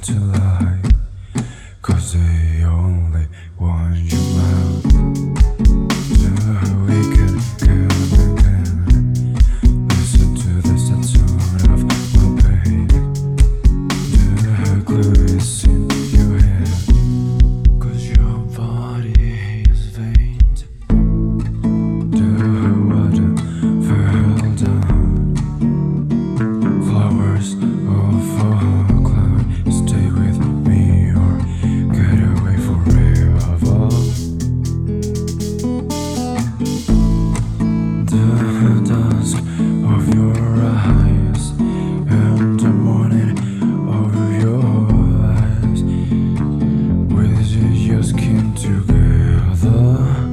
start to lie, 'cause they only want your mouth. We can again. Listen to the sad tone of my pain. The glue is in your head, 'cause your body is faint. The water fell down. Flowers of a cloud, stay with me or get away forever. The dusk of your eyes and the morning of your eyes, with your skin together.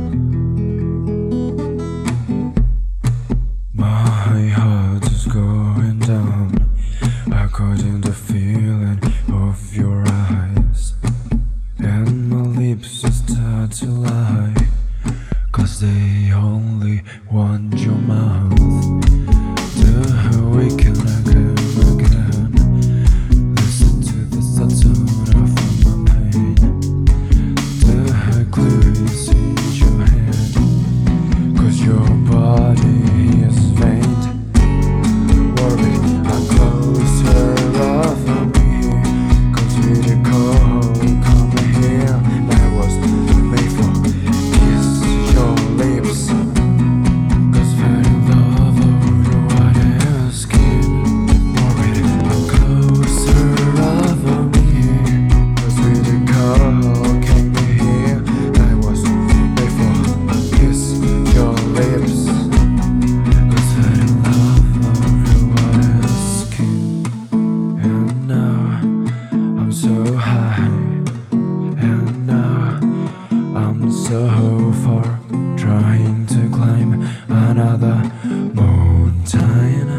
My heart is going down, according to the feeling of your eyes, and my lips start to lie, 'cause they only want your mouth. The weekend again. Listen to the sad tone of my pain. The glue is in your head, 'cause your body is faint. Worry, I'm closer, love me, 'cause we the cold come here. I was made for kiss your lips, 'cause fell in love over your white skin. Worry, I'm closer, love me, 'cause we the cold came here. I was made for kiss your lips, 'cause fell in love over your white skin. And now I'm so high, and now I'm so far, trying to climb another mountain.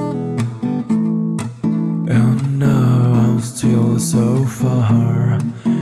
And now I'm still so far,